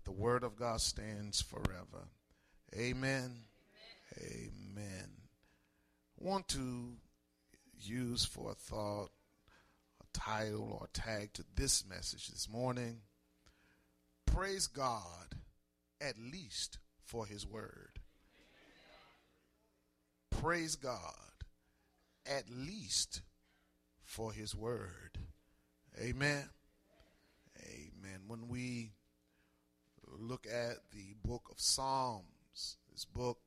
the word of God stands forever. Amen. Amen. I want to use for a thought, a title or a tag to this message this morning. Praise God, at least for his word. Praise God, at least for his word. Amen. Amen. When we look at the book of Psalms, this book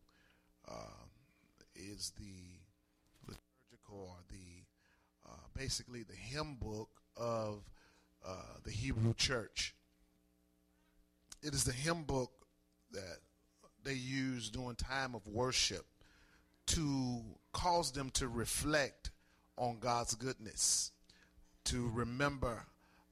is the liturgical or the basically the hymn book of the Hebrew church. It is the hymn book that they use during time of worship to cause them to reflect on God's goodness, to remember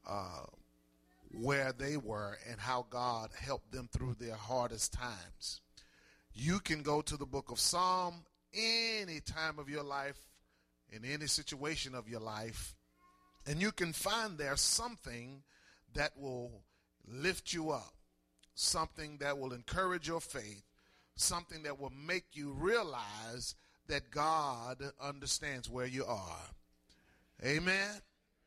where they were and how God helped them through their hardest times. You can go to the book of Psalm any time of your life, in any situation of your life, and you can find there something that will lift you up, something that will encourage your faith, something that will make you realize that God understands where you are. Amen.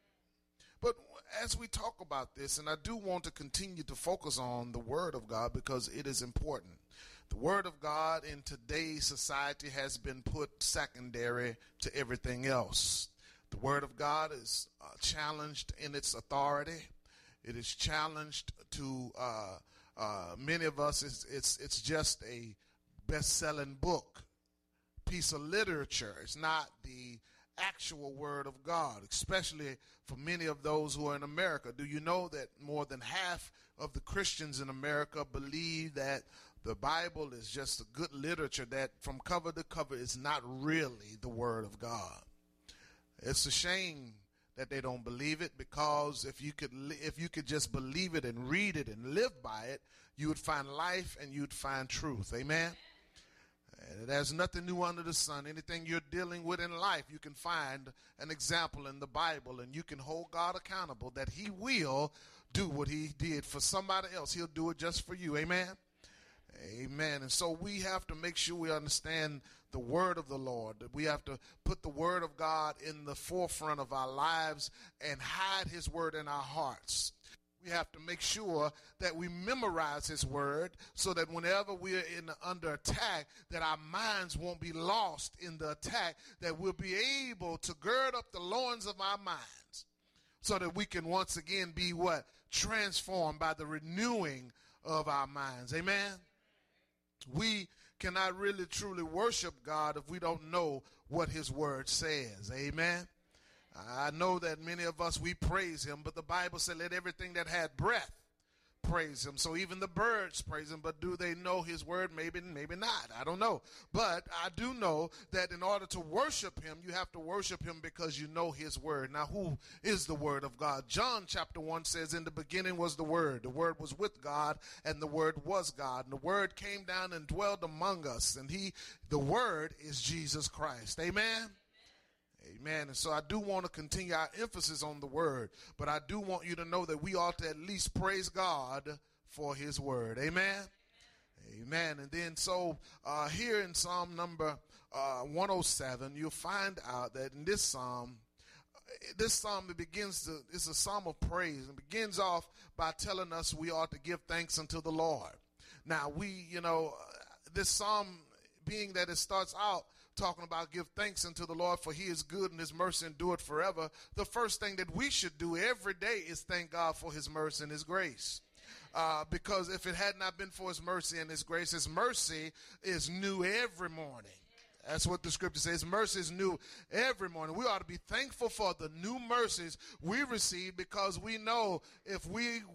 But as we talk about this, and I do want to continue to focus on the Word of God because it is important. The Word of God in today's society has been put secondary to everything else. The Word of God is challenged in its authority. It is challenged to many of us. It's just a best-selling book, piece of literature. It's not the actual word of God, especially for many of those who are in America. Do you know that more than half of the Christians in America believe that the Bible is just a good literature that from cover to cover is not really the word of God? It's a shame that they don't believe it, because if you could just believe it and read it and live by it, you would find life and you'd find truth. Amen. And there's nothing new under the sun. Anything you're dealing with in life, you can find an example in the Bible, and you can hold God accountable that he will do what he did for somebody else. He'll do it just for you. Amen. Amen. And so we have to make sure we understand the word of the Lord, that we have to put the word of God in the forefront of our lives and hide his word in our hearts. We have to make sure that we memorize his word so that whenever we're under attack, that our minds won't be lost in the attack, that we'll be able to gird up the loins of our minds so that we can once again be what? Transformed by the renewing of our minds. Amen. We cannot really truly worship God if we don't know what his word says. Amen. I know that many of us, we praise him, but the Bible said, let everything that had breath praise him. So even the birds praise him, but do they know his word? Maybe not. I don't know. But I do know that in order to worship him, you have to worship him because you know his word. Now, who is the word of God? John chapter 1 says, in the beginning was the word. The word was with God, and the word was God. And the word came down and dwelled among us. And the word is Jesus Christ. Amen. Amen. And so I do want to continue our emphasis on the word, but I do want you to know that we ought to at least praise God for his word. Amen. Amen. And then so here in Psalm number 107, you'll find out that in this psalm, it's a psalm of praise, and begins off by telling us we ought to give thanks unto the Lord. Now this psalm, being that it starts out talking about give thanks unto the Lord, for he is good and his mercy endureth forever, the first thing that we should do every day is thank God for his mercy and his grace. Because if it had not been for his mercy and his mercy is new every morning. That's what the scripture says. Mercy is new every morning. We ought to be thankful for the new mercies we receive, because we know if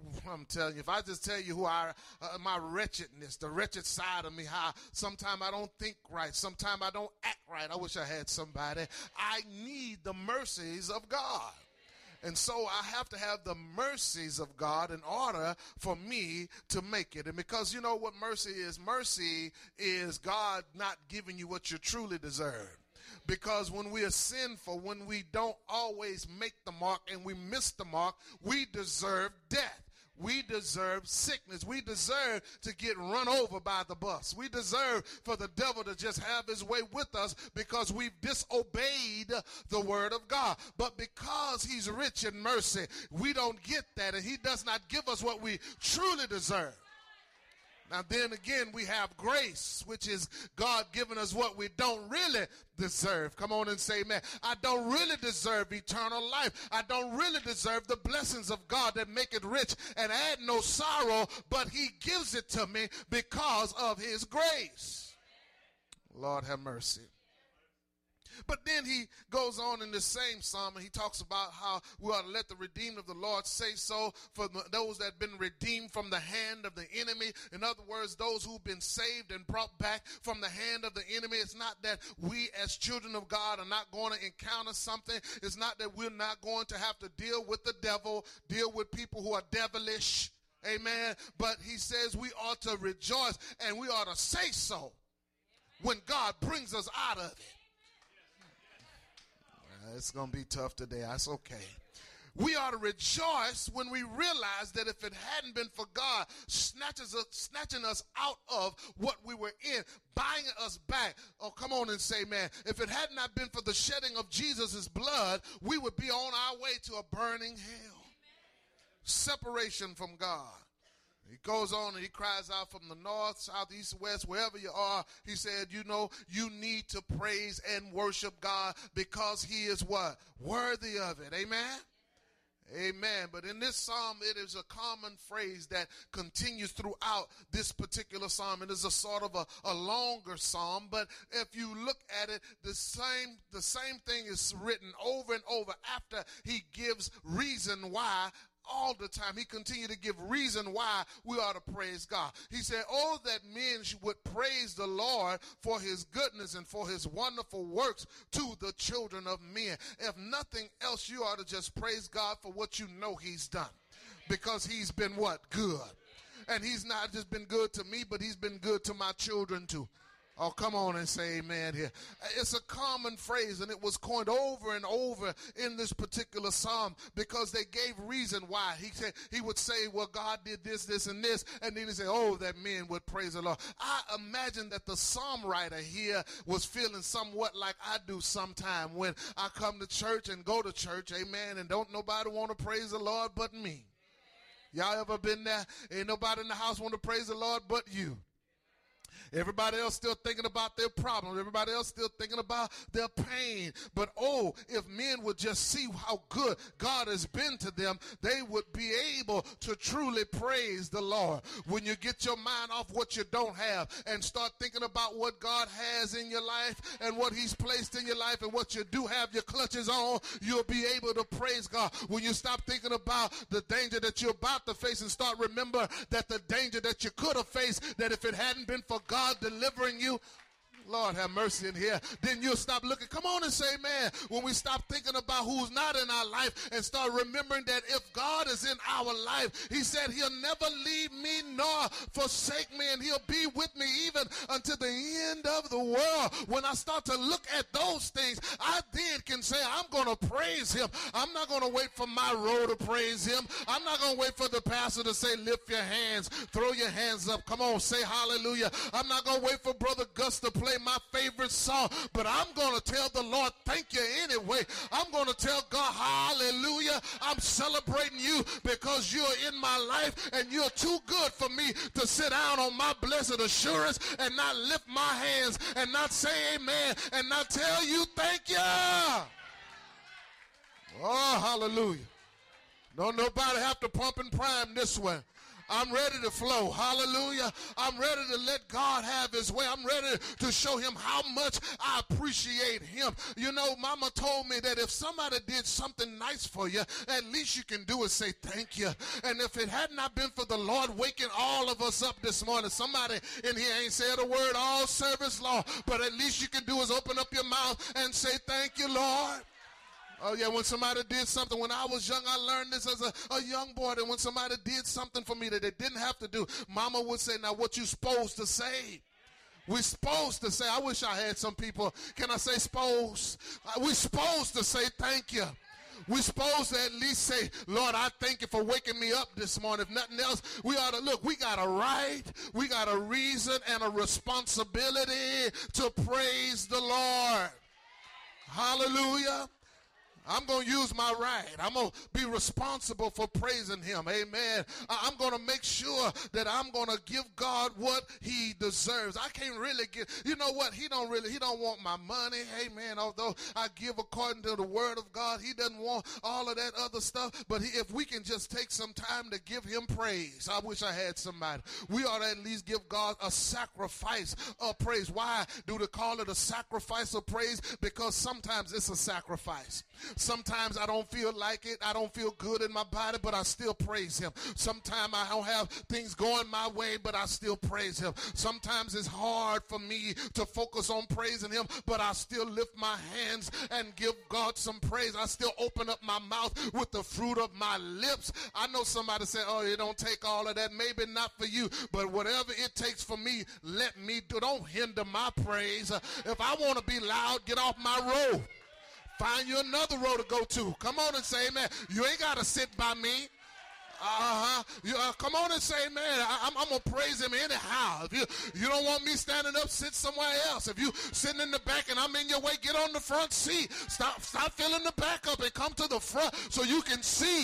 I just tell you who my wretchedness, the wretched side of me, how sometimes I don't think right, sometimes I don't act right. I wish I had somebody. I need the mercies of God. And so I have to have the mercies of God in order for me to make it. And because you know what mercy is? Mercy is God not giving you what you truly deserve. Because when we are sinful, when we don't always make the mark and we miss the mark, we deserve death. We deserve sickness. We deserve to get run over by the bus. We deserve for the devil to just have his way with us because we've disobeyed the word of God. But because he's rich in mercy, we don't get that, and he does not give us what we truly deserve. Now then again, we have grace, which is God giving us what we don't really deserve. Come on and say amen. I don't really deserve eternal life. I don't really deserve the blessings of God that make it rich and add no sorrow, but he gives it to me because of his grace. Lord have mercy. But then he goes on in the same psalm and he talks about how we ought to let the redeemed of the Lord say so, for those that have been redeemed from the hand of the enemy. In other words, those who've been saved and brought back from the hand of the enemy. It's not that we as children of God are not going to encounter something. It's not that we're not going to have to deal with the devil, deal with people who are devilish. Amen. But he says we ought to rejoice and we ought to say so when God brings us out of it. It's going to be tough today. That's okay. We ought to rejoice when we realize that if it hadn't been for God snatching us out of what we were in, buying us back. Oh, come on and say, man, if it had not been for the shedding of Jesus' blood, we would be on our way to a burning hell. Separation from God. He goes on and he cries out from the north, south, east, west, wherever you are. He said, you know, you need to praise and worship God because he is what? Worthy of it. Amen? Amen. But in this psalm, it is a common phrase that continues throughout this particular psalm. It is a sort of a longer psalm, but if you look at it, the same thing is written over and over after he gives reason why. All the time, he continued to give reason why we ought to praise God. He said, oh, that men would praise the Lord for his goodness and for his wonderful works to the children of men. If nothing else, you ought to just praise God for what you know he's done. Because he's been what? Good. And he's not just been good to me, but he's been good to my children too. Oh, come on and say amen here. It's a common phrase, and it was coined over and over in this particular psalm because they gave reason why. He would say, well, God did this, this, and this, and then he said, oh, that men would praise the Lord. I imagine that the psalm writer here was feeling somewhat like I do sometime when I come to church and go to church, amen, and don't nobody want to praise the Lord but me. Y'all ever been there? Ain't nobody in the house want to praise the Lord but you. Everybody else still thinking about their problems. Everybody else still thinking about their pain. But oh, if men would just see how good God has been to them, they would be able to truly praise the Lord. When you get your mind off what you don't have and start thinking about what God has in your life and what he's placed in your life and what you do have your clutches on, you'll be able to praise God. When you stop thinking about the danger that you're about to face and start remember that the danger that you could have faced, that if it hadn't been for God delivering you, Lord have mercy in here, then you'll stop looking. Come on and say, man, when we stop thinking about who's not in our life and start remembering that if God is in our life, he said he'll never leave me nor forsake me, and he'll be with me even until the end of the world. When I start to look at those things, I then can say, I'm going to praise him. I'm not going to wait for my roll to praise him. I'm not going to wait for the pastor to say, lift your hands, throw your hands up. Come on, say hallelujah. I'm not going to wait for Brother Gus to play my favorite song, but I'm going to tell the Lord thank you anyway. I'm going to tell God hallelujah. I'm celebrating you because you're in my life and you're too good for me to sit down on my blessed assurance and not lift my hands and not say amen and not tell you thank you. Oh, hallelujah. Don't nobody have to pump and prime this one. I'm ready to flow. Hallelujah. I'm ready to let God have his way. I'm ready to show him how much I appreciate him. You know, mama told me that if somebody did something nice for you, at least you can do is say thank you. And if it had not been for the Lord waking all of us up this morning, somebody in here ain't said a word all service long, but at least you can do is open up your mouth and say thank you, Lord. Oh, yeah, when somebody did something, when I was young, I learned this as a young boy, that when somebody did something for me that they didn't have to do, mama would say, now what you supposed to say? We're supposed to say, I wish I had some people, can I say supposed? We're supposed to say thank you. We're supposed to at least say, Lord, I thank you for waking me up this morning. If nothing else, we ought to look, we got a right, we got a reason and a responsibility to praise the Lord. Hallelujah. I'm going to use my right. I'm going to be responsible for praising him. Amen. I'm going to make sure that I'm going to give God what he deserves. I can't really give, you know what? He don't want my money. Amen. Although I give according to the word of God, he doesn't want all of that other stuff. But if we can just take some time to give him praise, I wish I had somebody. We ought to at least give God a sacrifice of praise. Why do they call it a sacrifice of praise? Because sometimes it's a sacrifice. Sometimes I don't feel like it. I don't feel good in my body, but I still praise him. Sometimes I don't have things going my way, but I still praise him. Sometimes it's hard for me to focus on praising him, but I still lift my hands and give God some praise. I still open up my mouth with the fruit of my lips. I know somebody said, oh, it don't take all of that. Maybe not for you, but whatever it takes for me, let me do. Don't hinder my praise. If I want to be loud, get off my road. Find you another road to go to. Come on and say amen. You ain't got to sit by me. Come on and say amen. I'm going to praise him anyhow. If you don't want me standing up, sit somewhere else. If you sitting in the back and I'm in your way, get on the front seat. Stop filling the back up and come to the front so you can see.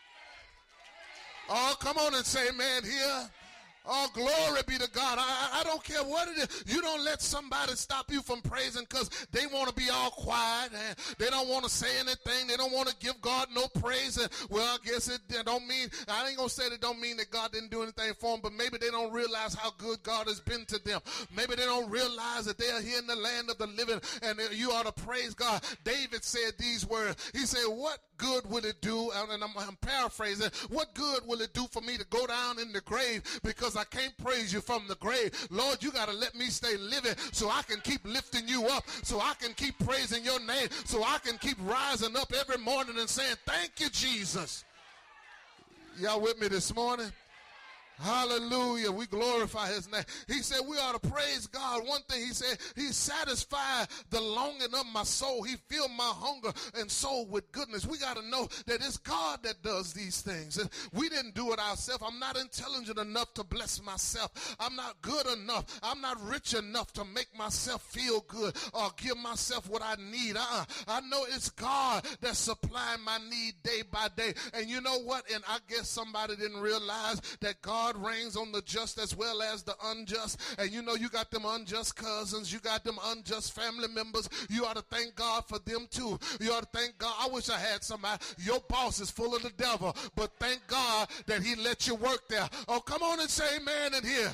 Oh, come on and say amen here. Oh, glory be to God. I don't care what it is. You don't let somebody stop you from praising because they want to be all quiet and they don't want to say anything. They don't want to give God no praise. And, well, I guess it don't mean, I ain't going to say it don't mean that God didn't do anything for them, but maybe they don't realize how good God has been to them. Maybe they don't realize that they are here in the land of the living and you ought to praise God. David said these words. He said, what good will it do, and I'm paraphrasing, what good will it do for me to go down in the grave because I can't praise you from the grave? Lord, you got to let me stay living so I can keep lifting you up, so I can keep praising your name, so I can keep rising up every morning and saying, thank you, Jesus. Y'all with me this morning? Hallelujah. We glorify his name. He said we ought to praise God. One thing he said, he satisfied the longing of my soul. He filled my hunger and soul with goodness. We got to know that it's God that does these things. We didn't do it ourselves. I'm not intelligent enough to bless myself. I'm not good enough. I'm not rich enough to make myself feel good or give myself what I need. I know it's God that's supplying my need day by day. And you know what? And I guess somebody didn't realize that God reigns on the just as well as the unjust. And you know you got them unjust cousins. You got them unjust family members. You ought to thank God for them too. You ought to thank God. I wish I had somebody. Your boss is full of the devil, but thank God that he let you work there. Oh, come on and say amen in here.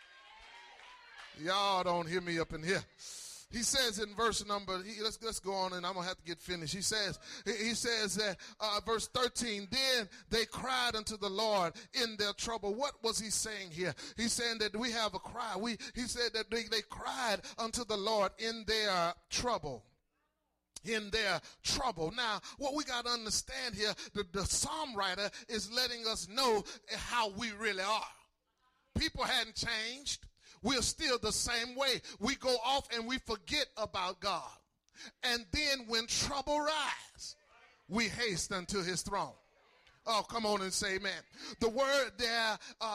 Y'all don't hear me up in here. He says in verse number, let's go on and I'm going to have to get finished. He says that, verse 13, then they cried unto the Lord in their trouble. What was he saying here? He's saying that we have a cry. He said that they cried unto the Lord in their trouble. In their trouble. Now, what we got to understand here, the psalm writer is letting us know how we really are. People hadn't changed. We're still the same way. We go off and we forget about God. And then when trouble rise, we haste unto his throne. Oh, come on and say amen. The word there,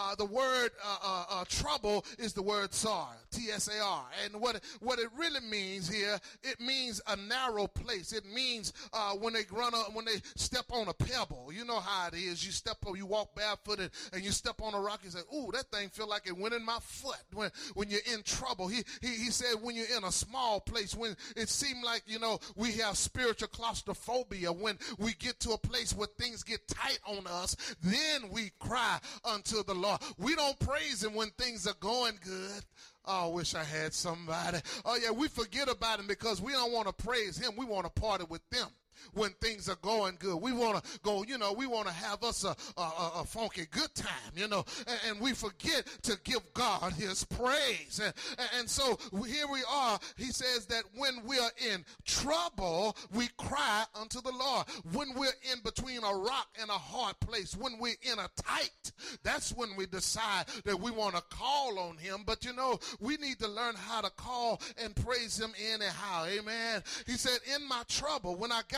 trouble is the word tsar, T-S-A-R. And what it really means here, it means a narrow place. It means when they step on a pebble. You know how it is. You walk barefooted and you step on a rock. You say, ooh, that thing feel like it went in my foot. When you're in trouble, he said when you're in a small place, when it seemed like, we have spiritual claustrophobia, when we get to a place where things get tight on us, then we cry unto the Lord. We don't praise him when things are going good. Oh, I wish I had somebody. Oh, yeah, we forget about him because we don't want to praise him. We want to party with them when things are going good. We want to go, we want to have us a funky good time, and we forget to give God his praise. And so here we are. He says that when we are in trouble, we cry unto the Lord. When we're in between a rock and a hard place, when we're in a tight, that's when we decide that we want to call on him. But we need to learn how to call and praise him anyhow. Amen. He said, in my trouble, when I got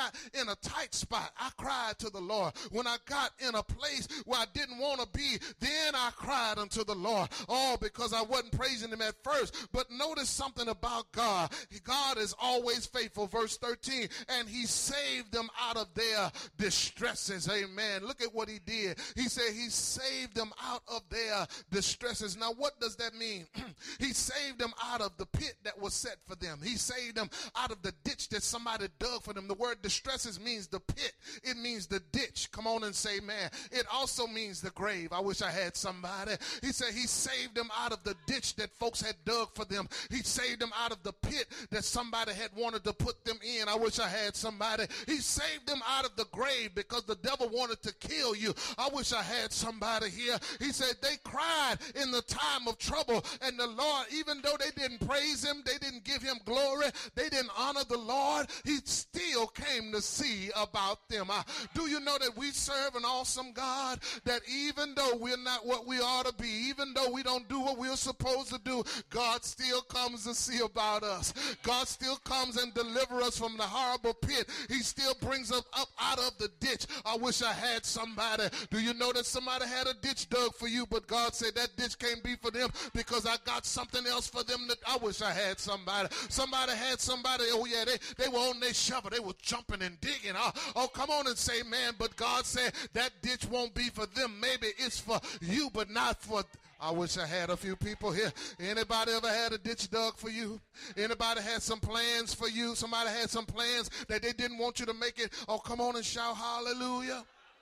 got in a tight spot, I cried to the Lord. When I got in a place where I didn't want to be, then I cried unto the Lord. Oh, because I wasn't praising him at first. But notice something about God. God is always faithful. Verse 13, and he saved them out of their distresses. Amen. Look at what he did. He said he saved them out of their distresses. Now, what does that mean? He saved them out of the pit that was set for them. He saved them out of the ditch that somebody dug for them. The word distresses means the pit. It means the ditch. Come on and say, man. It also means the grave. I wish I had somebody. He said he saved them out of the ditch that folks had dug for them. He saved them out of the pit that somebody had wanted to put them in. I wish I had somebody. He saved them out of the grave because the devil wanted to kill you. I wish I had somebody here. He said they cried in the time of trouble, and the Lord, even though they didn't praise him, they didn't give him glory, they didn't honor the Lord, he still came to see about them. Do you know that we serve an awesome God, that even though we're not what we ought to be, even though we don't do what we're supposed to do, God still comes to see about us. God still comes and delivers us from the horrible pit. He still brings us up out of the ditch. I wish I had somebody. Do you know that somebody had a ditch dug for you, but God said that ditch can't be for them because I got something else for them. That I wish I had somebody. Somebody had somebody. Oh yeah, they were on their shovel. They were jumping and digging. Oh, come on and say, man, but God said that ditch won't be for them. Maybe it's for you, but not for I wish I had a few people here. Anybody ever had a ditch dug for you? Anybody had some plans for you? Somebody had some plans that they didn't want you to make it. Oh, come on and shout hallelujah.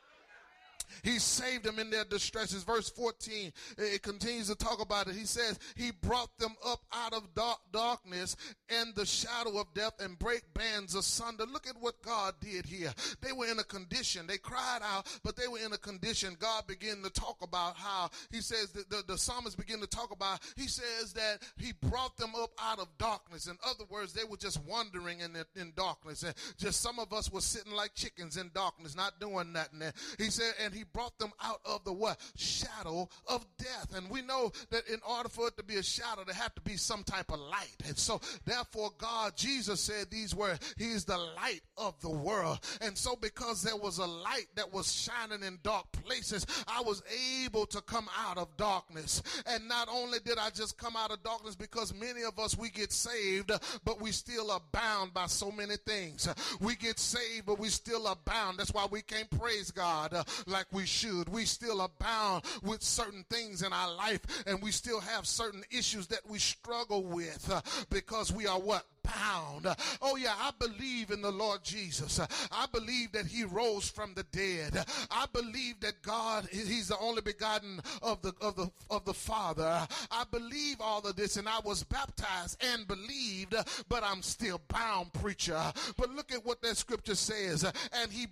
He saved them in their distresses. Verse 14, it continues to talk about it. He says, he brought them up out of darkness and the shadow of death and break bands asunder. Look at what God did here. They were in a condition. They cried out, but they were in a condition. God began to talk about how, he says, the psalmist began to talk about, he says that he brought them up out of darkness. In other words, they were just wandering in darkness. And just some of us were sitting like chickens in darkness, not doing nothing. He said, and he brought them out of the what? Shadow of death. And we know that in order for it to be a shadow, there had to be some type of light. And so therefore God, Jesus said these words, he is the light of the world. And so because there was a light that was shining in dark places, I was able to come out of darkness. And not only did I just come out of darkness, because many of us, we get saved, but we still are bound by so many things. We get saved, but we still are bound. That's why we can't praise God like we should. We still are bound with certain things in our life, and we still have certain issues that we struggle with because we are what? Bound. Oh yeah, I believe in the Lord Jesus. I believe that he rose from the dead. I believe that God, he's the only begotten of the Father. I believe all of this, and I was baptized and believed, but I'm still bound, preacher. But look at what that scripture says. And he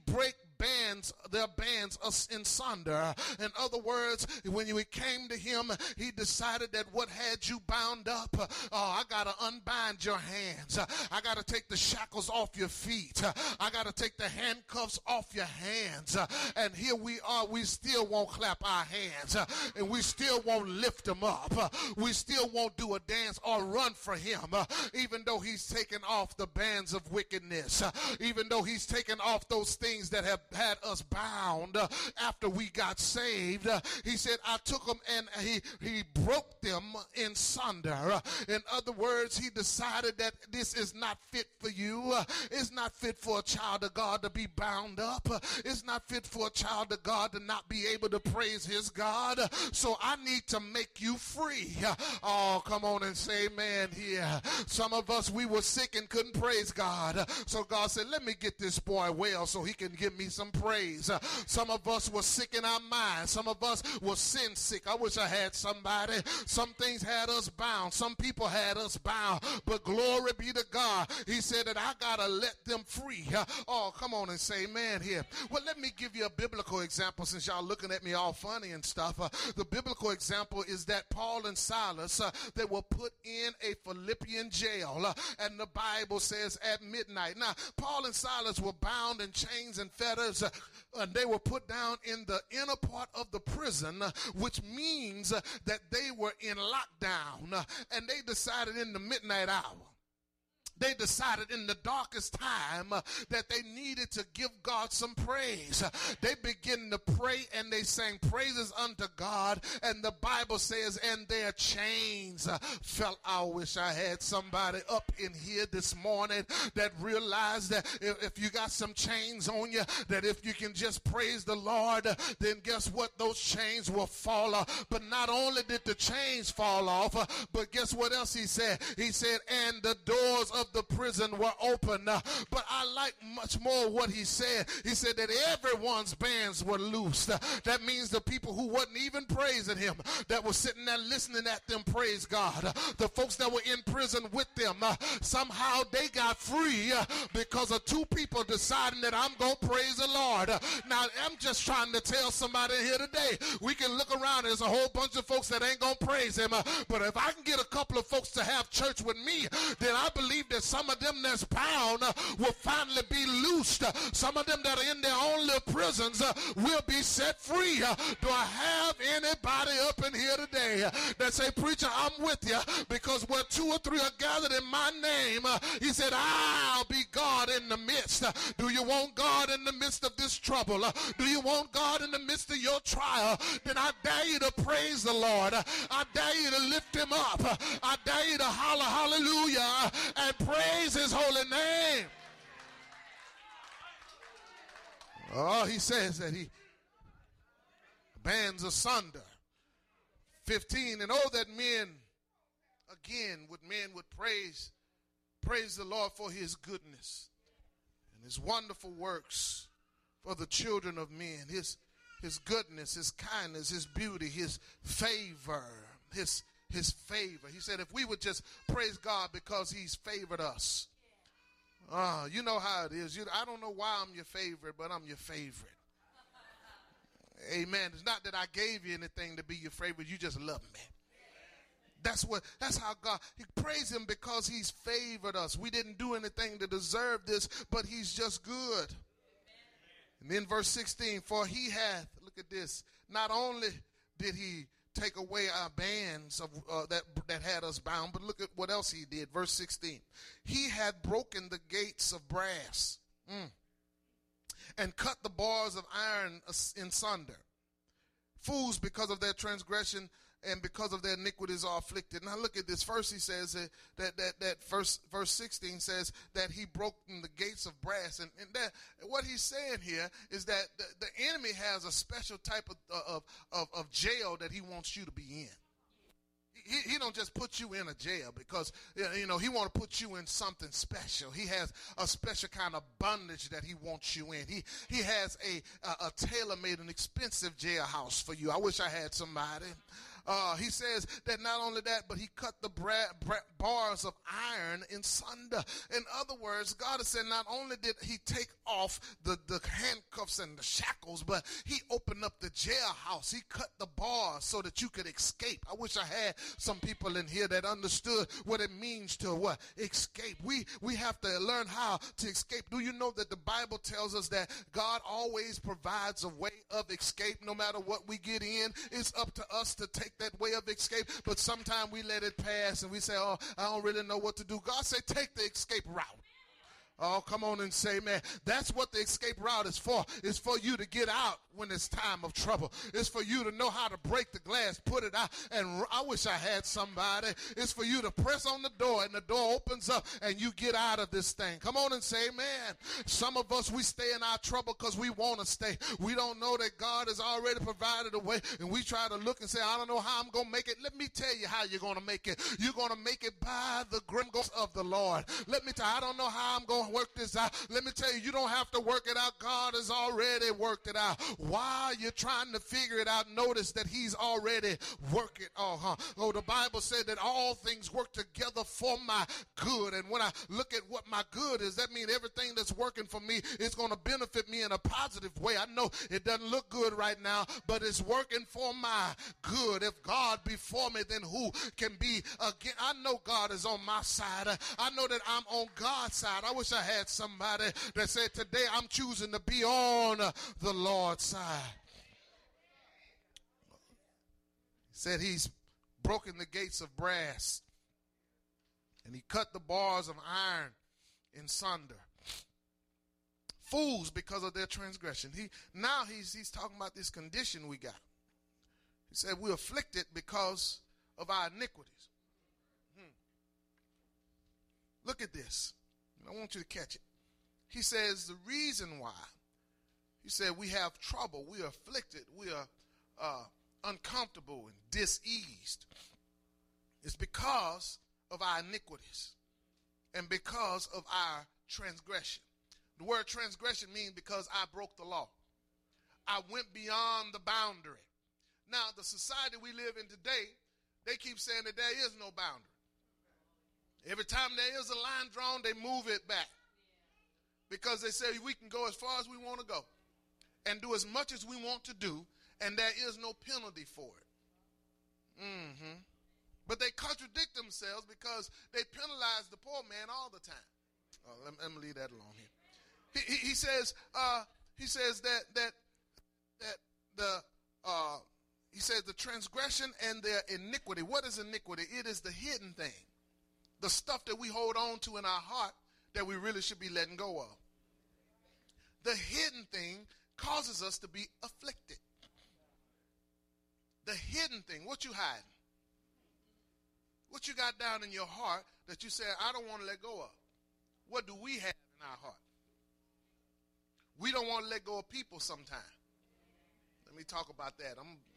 their bands in sunder. In other words, when we came to him, he decided that what had you bound up, I got to unbind your hands. I got to take the shackles off your feet. I got to take the handcuffs off your hands. And here we are, we still won't clap our hands. And we still won't lift them up. We still won't do a dance or run for him. Even though he's taken off the bands of wickedness. Even though he's taken off those things that have had us bound after we got saved. He said, I took them and he broke them in sunder. In other words, he decided that this is not fit for you. It's not fit for a child of God to be bound up. It's not fit for a child of God to not be able to praise his God. So I need to make you free. Oh, come on and say amen here. Some of us, we were sick and couldn't praise God. So God said, let me get this boy well so he can give me some praise. Some of us were sick in our minds. Some of us were sin sick. I wish I had somebody. Some things had us bound. Some people had us bound. But glory be to God. He said that I got to let them free. Oh, come on and say amen here. Well, let me give you a biblical example since y'all looking at me all funny and stuff. The biblical example is that Paul and Silas, they were put in a Philippian jail. And the Bible says at midnight. Now, Paul and Silas were bound in chains and fetters. And they were put down in the inner part of the prison, which means that they were in lockdown. And they decided in the midnight hour they decided in the darkest time that they needed to give God some praise. They began to pray and they sang praises unto God, and the Bible says, and their chains fell. I wish I had somebody up in here this morning that realized that if you got some chains on you, that if you can just praise the Lord, then guess what? Those chains will fall off. But not only did the chains fall off, but guess what else he said? He said, and the doors of the prison were open. But I like much more what he said. He said that everyone's bands were loosed. That means the people who wasn't even praising him, that were sitting there listening at them praise God, the folks that were in prison with them, somehow they got free because of two people deciding that I'm going to praise the Lord. Now, I'm just trying to tell somebody here today, we can look around, there's a whole bunch of folks that ain't going to praise him, but if I can get a couple of folks to have church with me, then I believe that some of them that's bound will finally be loosed. Some of them that are in their own little prisons will be set free. Do I have anybody up in here today that say, preacher, I'm with you, because where two or three are gathered in my name, he said, I'll be God in the midst. Do you want God in the midst of this trouble? Do you want God in the midst of your trial? Then I dare you to praise the Lord. I dare you to lift him up. I dare you to holler hallelujah and praise his holy name. Oh, he says that he bands asunder. 15, and oh, that men would praise the Lord for his goodness and his wonderful works for the children of men, his goodness, his kindness, his beauty, his favor, his favor. He said if we would just praise God because he's favored us. You know how it is. I don't know why I'm your favorite, but I'm your favorite. Amen. It's not that I gave you anything to be your favorite. You just love me. That's how God, he praise him because he's favored us. We didn't do anything to deserve this, but he's just good. And then verse 16, for he hath, look at this, not only did he take away our bands of that had us bound, but look at what else he did. Verse 16, he had broken the gates of brass and cut the bars of iron in sunder. Fools, because of their transgression and because of their iniquities, are afflicted. Now look at this. First he says that verse 16 says that he broke the gates of brass. And that, what he's saying here is that the enemy has a special type of jail that he wants you to be in. He don't just put you in a jail because, he want to put you in something special. He has a special kind of bondage that he wants you in. He has a tailor-made and expensive jailhouse for you. I wish I had somebody. He says that not only that, but he cut the bars of iron in sunder. In other words, God has said not only did he take off the handcuffs and the shackles, but he opened up the jailhouse. He cut the bars so that you could escape. I wish I had some people in here that understood what it means to escape. We have to learn how to escape. Do you know that the Bible tells us that God always provides a way of escape no matter what we get in? It's up to us to take that way of escape, but sometimes we let it pass and we say, oh, I don't really know what to do. God said, take the escape route. Oh, come on and say, man, that's what the escape route is for. It's for you to get out when it's time of trouble. It's for you to know how to break the glass, put it out, and I wish I had somebody. It's for you to press on the door, and the door opens up, and you get out of this thing. Come on and say, man. Some of us, we stay in our trouble because we want to stay. We don't know that God has already provided a way, and we try to look and say, I don't know how I'm going to make it. Let me tell you how you're going to make it. You're going to make it by the grace of the Lord. Let me tell you, I don't know how I'm going to work this out. Let me tell you, you don't have to work it out. God has already worked it out. While you're trying to figure it out, notice that he's already worked it all. Oh, the Bible said that all things work together for my good. And when I look at what my good is, that means everything that's working for me is going to benefit me in a positive way. I know it doesn't look good right now, but it's working for my good. If God be for me, then who can be against? I know God is on my side. I know that I'm on God's side. I wish I had somebody that said, today I'm choosing to be on the Lord's side. He said he's broken the gates of brass And he cut the bars of iron in sunder. Fools because of their transgression. He's talking about this condition we got. He said we're afflicted because of our iniquities. Look at this. I want you to catch it. He says the reason why. He said we have trouble, we are afflicted, we are uncomfortable and diseased. It's because of our iniquities and because of our transgression. The word transgression means because I broke the law. I went beyond the boundary. Now, the society we live in today, they keep saying that there is no boundary. Every time there is a line drawn, they move it back. Because they say we can go as far as we want to go and do as much as we want to do, and there is no penalty for it. But they contradict themselves because they penalize the poor man all the time. Let me leave that alone here. He says the transgression and their iniquity. What is iniquity? It is the hidden thing, the stuff that we hold on to in our heart that we really should be letting go of. The hidden thing causes us to be afflicted. The hidden thing, what you hiding? What you got down in your heart that you say, I don't want to let go of? What do we have in our heart? We don't want to let go of people sometimes. Let me talk about that.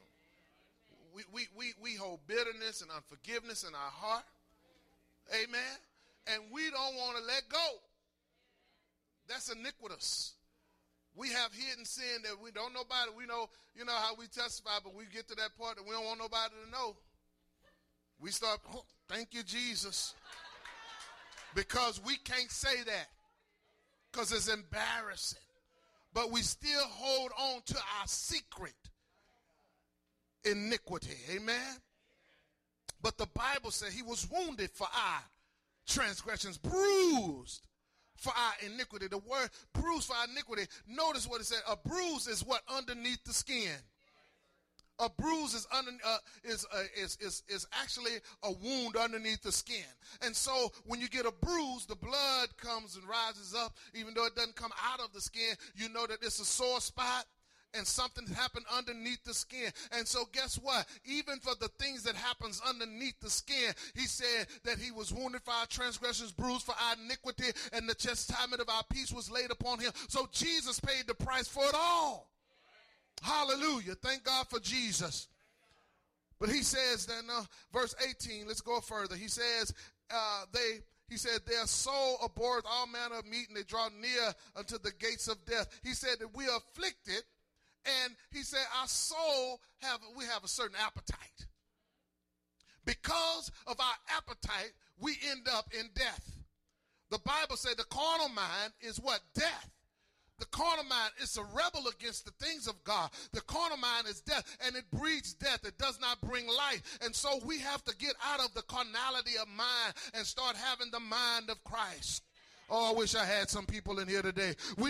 We hold bitterness and unforgiveness in our heart. Amen. And we don't want to let go. That's iniquitous. We have hidden sin that we don't nobody. We know, you know how we testify, but we get to that part that we don't want nobody to know. We start, oh, thank you, Jesus. Because we can't say that. Because it's embarrassing. But we still hold on to our secret iniquity. Amen. But the Bible said he was wounded for our transgressions, bruised for our iniquity. The word bruised for our iniquity. Notice what it said. A bruise is what underneath the skin. A bruise is actually a wound underneath the skin. And so when you get a bruise, the blood comes and rises up. Even though it doesn't come out of the skin, you know that it's a sore spot and something happened underneath the skin. And so guess what? Even for the things that happens underneath the skin, he said that he was wounded for our transgressions, bruised for our iniquity, and the chastisement of our peace was laid upon him. So Jesus paid the price for it all. Hallelujah. Thank God for Jesus. But he says then, verse 18, let's go further. He says, their soul abhorreth all manner of meat, and they draw near unto the gates of death. He said that we are afflicted, and he said our soul we have a certain appetite. Because of our appetite, we end up in death. The Bible said the carnal mind is what? Death. The carnal mind is a rebel against the things of God. The carnal mind is death, and it breeds death. It does not bring life. And so we have to get out of the carnality of mind and start having the mind of Christ. Oh, I wish I had some people in here today. We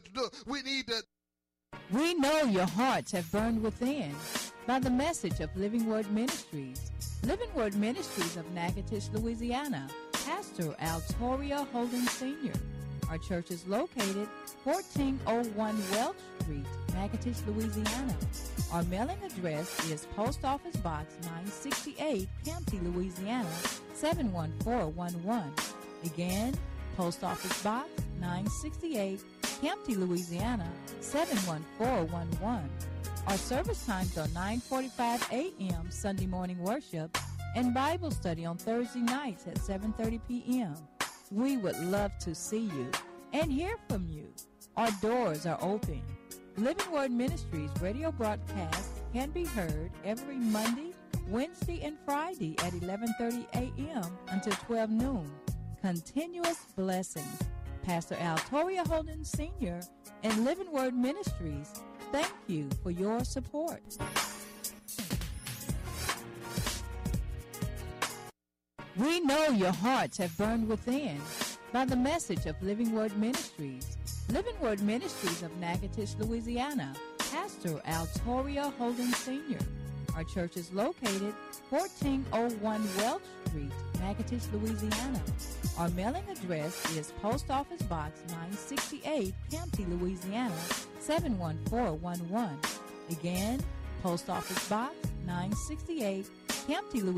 know your hearts have burned within by the message of Living Word Ministries. Living Word Ministries of Natchitoches, Louisiana. Pastor Altoria Holden Sr. Our church is located 1401 Welch Street, Natchitoches, Louisiana. Our mailing address is Post Office Box 968, Campty, Louisiana, 71411. Again, Post Office Box 968, Campty, Louisiana, 71411. Our service times are 9:45 a.m. Sunday morning worship and Bible study on Thursday nights at 7:30 p.m. We would love to see you and hear from you. Our doors are open. Living Word Ministries radio broadcast can be heard every Monday, Wednesday, and Friday at 11:30 a.m. until 12 noon. Continuous blessings. Pastor Altoria Holden Sr. and Living Word Ministries, thank you for your support. We know your hearts have burned within by the message of Living Word Ministries. Living Word Ministries of Natchitoches, Louisiana. Pastor Altoria Holden Sr. Our church is located 1401 Welch Street, Natchitoches, Louisiana. Our mailing address is Post Office Box 968, Campty, Louisiana 71411. Again, Post Office Box 968, Campty, Louisiana